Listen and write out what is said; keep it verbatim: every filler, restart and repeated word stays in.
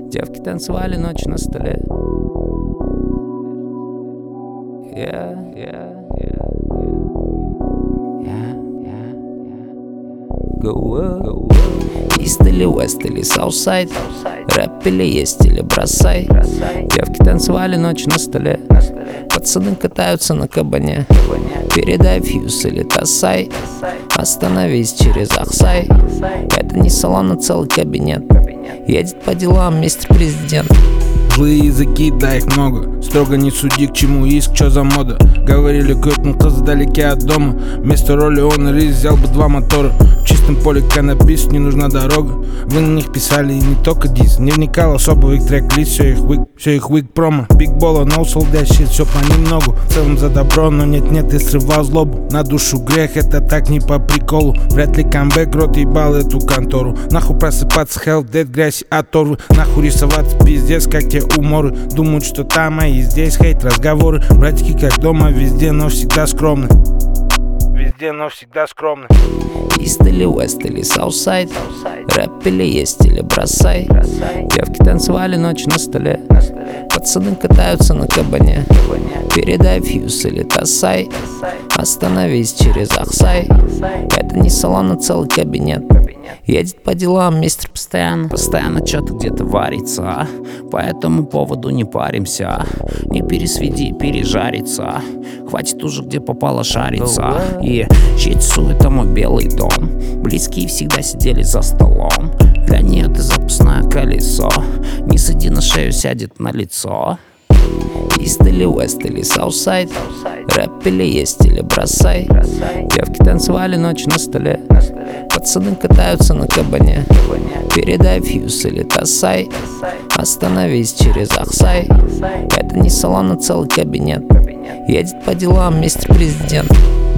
Девки танцевали ночь на столе. Yeah, yeah, yeah, yeah, yeah, yeah. Go up, go up. Ист или Вест или Саутсайд, рэп или есть или бросай. Девки танцевали ночь на столе. Пацаны катаются на кабане. Передай фьюз или тасай. Остановись через Ахсай. Это не салон, а целый кабинет. Едет по делам мистер президент. Злые языки, да их много. Строго не суди, к чему иск, чё за мода. Говорили, көптің қыз вдалеке от дома. Вместо роли он рис взял бы два мотора. В чистом поле каннабис, не нужна дорога. Вы на них писали и не только дис. Не вникал особо в их трек-лист, все их вик, все их вик промо. Big Bolo, no sold that shit, все понемногу. В целом за добро, но нет-нет, я срывал злобу. На душу грех, это так не по приколу. Вряд ли камбэк, рот ебал эту контору. Нахуй просыпаться, hell, dead, грязь, оторвы. Нахуй рисоваться, пиздец, как те уморы. Думают, что там, а и здесь хейт, разговоры. Братики как дома, везде, но всегда скромны. Везде, но всегда скромны. Ист или Вест или Саутсайд, рэп или есть или бросай. Девки танцевали ночь на столе. Пацаны катаются на кабане. Передай фьюз или тасай. Остановись через Ахсай. Это не салон, а целый кабинет. Едет по делам мистер постоянно. Постоянно что-то где-то варится. По этому поводу не паримся. Не пересведи, пережарится. Хватит уже где попало шариться. И чить суета мой белый дом. Близкие всегда сидели за столом. Для нее ты запасное колесо. Не сади на шею, сядет на лицо. Ист или Вест или Саутсайд, рэп или есть или бросай. Девки танцевали ночь на столе. Пацаны катаются на кабане. Передай фьюз или тасай. Остановись через Ахсай. Это не салон, а целый кабинет. Едет по делам мистер президент.